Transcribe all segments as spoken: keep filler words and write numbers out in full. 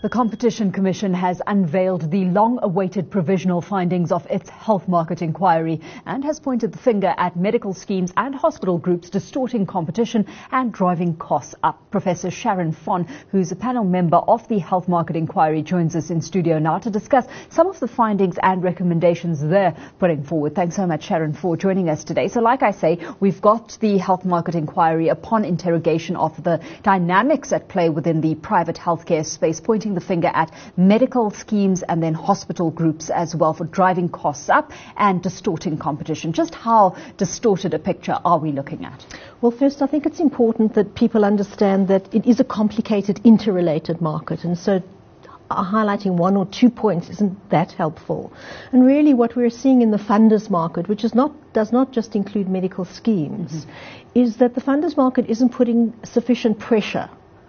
The Competition Commission has unveiled the long-awaited provisional findings of its health market inquiry and has pointed the finger at medical schemes and hospital groups distorting competition and driving costs up. Professor Sharon Von, who's a panel member of the health market inquiry, joins us in studio now to discuss some of the findings and recommendations they're putting forward. Thanks so much, Sharon, for joining us today. So like I say, we've got the health market inquiry upon interrogation of the dynamics at play within the private healthcare space, pointing the finger at medical schemes and then hospital groups as well for driving costs up and distorting competition. Just how distorted a picture are we looking at? Well, first, I think it's important that people understand that it is a complicated, interrelated market, and so highlighting one or two points isn't that helpful. And really what we're seeing in the funders market, which is not does not just include medical schemes, mm-hmm. is that the funders market isn't putting sufficient pressure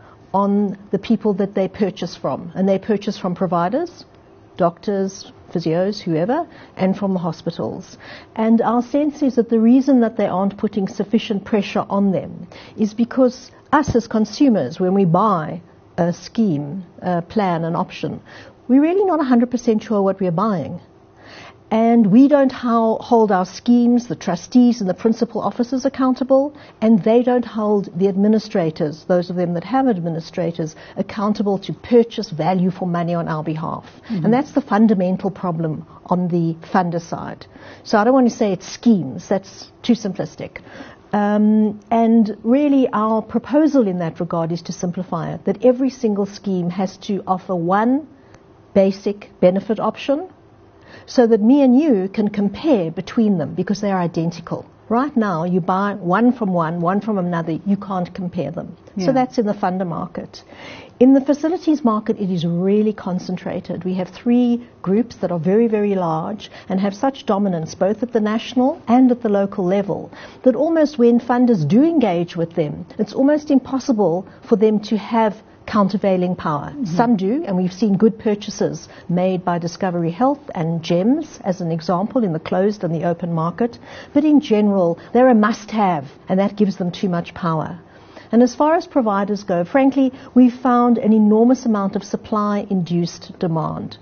on the people that they purchase from. And they purchase from providers, doctors, physios, whoever, and from the hospitals. And our sense is that the reason that they aren't putting sufficient pressure on them is because us as consumers, when we buy a scheme, a plan, an option, we're really not one hundred percent sure what we're buying. And we don't ho- hold our schemes, the trustees and the principal officers accountable, and they don't hold the administrators, those of them that have administrators, accountable to purchase value for money on our behalf. Mm-hmm. And that's the fundamental problem on the funder side. So I don't want to say it's schemes, that's too simplistic. Um, and really our proposal in that regard is to simplify it, that every single scheme has to offer one basic benefit option so that me and you can compare between them because they are identical. Right now, you buy one from one, one from another, you can't compare them. Yeah. So that's in the funder market. In the facilities market, it is really concentrated. We have three groups that are very, very large and have such dominance both at the national and at the local level that almost when funders do engage with them, it's almost impossible for them to have countervailing power. Mm-hmm. Some do, and we've seen good purchases made by Discovery Health and GEMS as an example in the closed and the open market. But in general, they're a must-have, and that gives them too much power. And as far as providers go, frankly, we've found an enormous amount of supply-induced demand.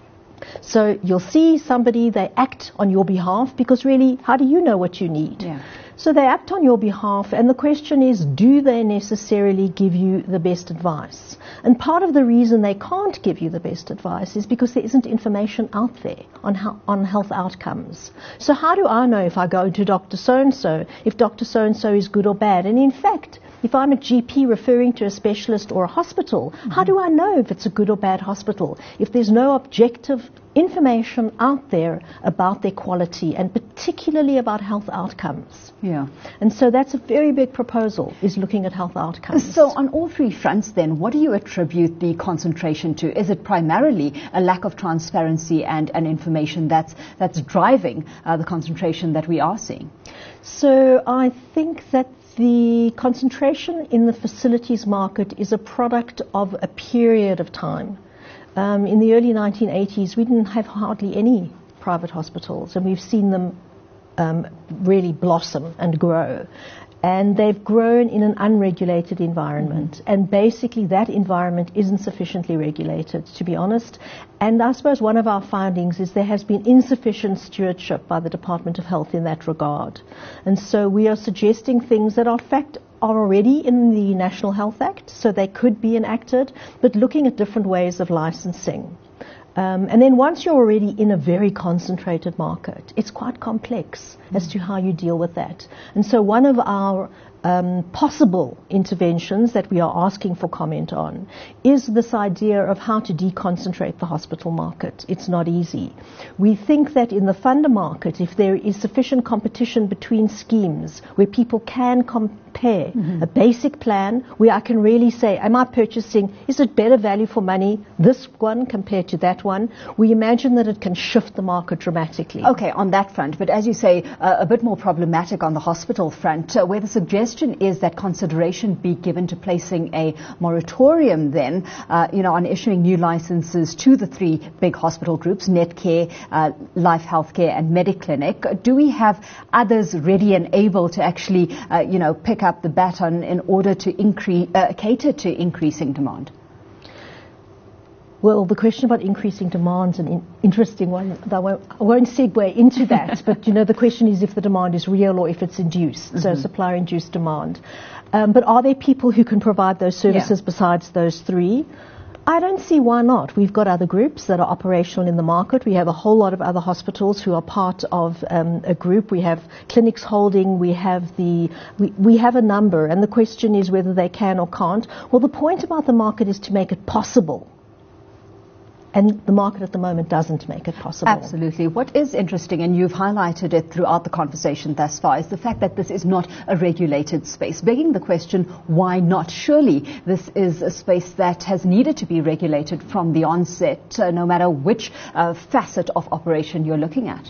So you'll see somebody, they act on your behalf because really, how do you know what you need? Yeah. So they act on your behalf, and the question is, do they necessarily give you the best advice? And part of the reason they can't give you the best advice is because there isn't information out there on how, on health outcomes. So how do I know if I go to Doctor So-and-so, if Doctor So-and-so is good or bad? And in fact, if I'm a G P referring to a specialist or a hospital, mm-hmm. how do I know if it's a good or bad hospital if there's no objective information out there about their quality and particularly about health outcomes? Yeah. And so that's a very big proposal, is looking at health outcomes. So on all three fronts then, what do you attribute the concentration to? Is it primarily a lack of transparency and, and information that's, that's driving uh, the concentration that we are seeing? So I think that the concentration in the facilities market is a product of a period of time. Um, in the early nineteen eighties, we didn't have hardly any private hospitals, and we've seen them um, really blossom and grow. And they've grown in an unregulated environment. Mm-hmm. And basically that environment isn't sufficiently regulated, to be honest. And I suppose one of our findings is there has been insufficient stewardship by the Department of Health in that regard. And so we are suggesting things that are in fact are already in the National Health Act, so they could be enacted, but looking at different ways of licensing. Um, and then once you're already in a very concentrated market, it's quite complex mm-hmm. as to how you deal with that. And so one of our um, possible interventions that we are asking for comment on is this idea of how to deconcentrate the hospital market. It's not easy. We think that in the funder market, if there is sufficient competition between schemes where people can compare mm-hmm. a basic plan where I can really say, am I purchasing, is it better value for money, this one compared to that one? We imagine that it can shift the market dramatically. Okay, on that front, but as you say, uh, a bit more problematic on the hospital front, uh, where the suggestion is that consideration be given to placing a moratorium then, uh, you know, on issuing new licenses to the three big hospital groups, Netcare, uh, Life Healthcare and Mediclinic. Do we have others ready and able to actually, uh, you know, pick up the baton in order to increase, uh, cater to increasing demand? Well, the question about increasing demand is an in- interesting one. I won't, I won't segue into that, but you know, the question is if the demand is real or if it's induced, mm-hmm. so supplier-induced demand. Um, but are there people who can provide those services yeah. besides those three? I don't see why not. We've got other groups that are operational in the market. We have a whole lot of other hospitals who are part of um, a group. We have clinics holding. We have the we, we have a number, and the question is whether they can or can't. Well, the point about the market is to make it possible. And the market at the moment doesn't make it possible. Absolutely. What is interesting, and you've highlighted it throughout the conversation thus far, is the fact that this is not a regulated space. Begging the question, why not? Surely this is a space that has needed to be regulated from the onset, uh, no matter which uh, facet of operation you're looking at.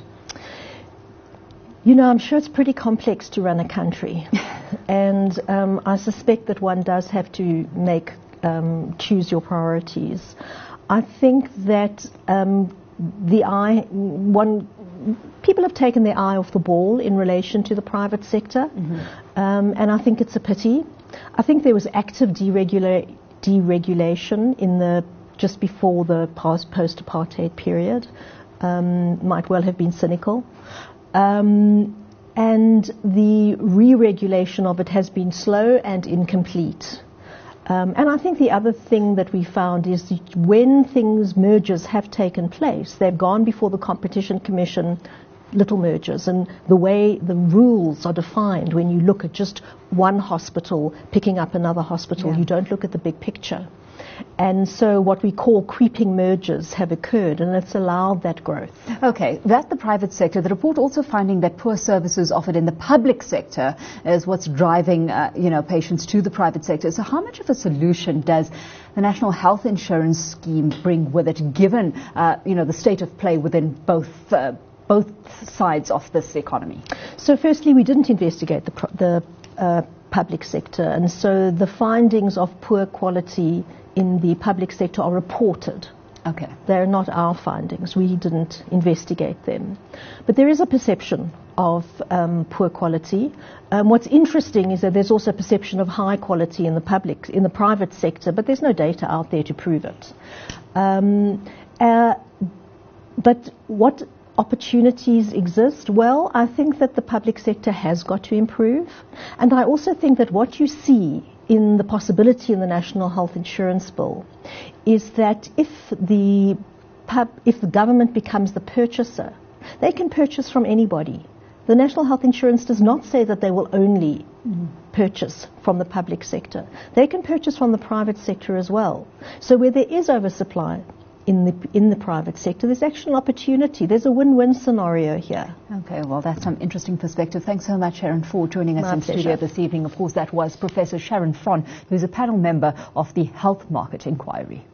You know, I'm sure it's pretty complex to run a country. and um, I suspect that one does have to make, um, choose your priorities. I think that um, the eye, one, people have taken their eye off the ball in relation to the private sector, mm-hmm. um, and I think it's a pity. I think there was active deregula- deregulation in the just before the post- post-apartheid period. Um, might well have been cynical, um, and the re-regulation of it has been slow and incomplete. Um, and I think the other thing that we found is that when things, mergers have taken place, they've gone before the Competition Commission, little mergers, and the way the rules are defined when you look at just one hospital picking up another hospital, yeah. you don't look at the big picture. And so what we call creeping mergers have occurred, and it's allowed that growth. Okay, that's the private sector. The report also finding that poor services offered in the public sector is what's driving, uh, you know, patients to the private sector. So how much of a solution does the National Health Insurance Scheme bring with it, given, uh, you know, the state of play within both uh, both sides of this economy? So firstly, we didn't investigate the, pro- the uh, public sector, and so the findings of poor quality in the public sector are reported. Okay. They're not our findings. We didn't investigate them. But there is a perception of um, poor quality. Um, what's interesting is that there's also a perception of high quality in the public, in the private sector, but there's no data out there to prove it. Um, uh, but what opportunities exist? Well, I think that the public sector has got to improve. And I also think that what you see in the possibility in the National Health Insurance Bill is that if the pub, if the government becomes the purchaser, they can purchase from anybody. The National Health Insurance does not say that they will only mm. purchase from the public sector. They can purchase from the private sector as well. So where there is oversupply in the in the private sector, there's actually an opportunity. There's a win-win scenario here. Okay, well, that's some interesting perspective. Thanks so much, Sharon, for joining us My in pleasure. studio this evening. Of course, that was Professor Sharon Von, who's a panel member of the Health Market Inquiry.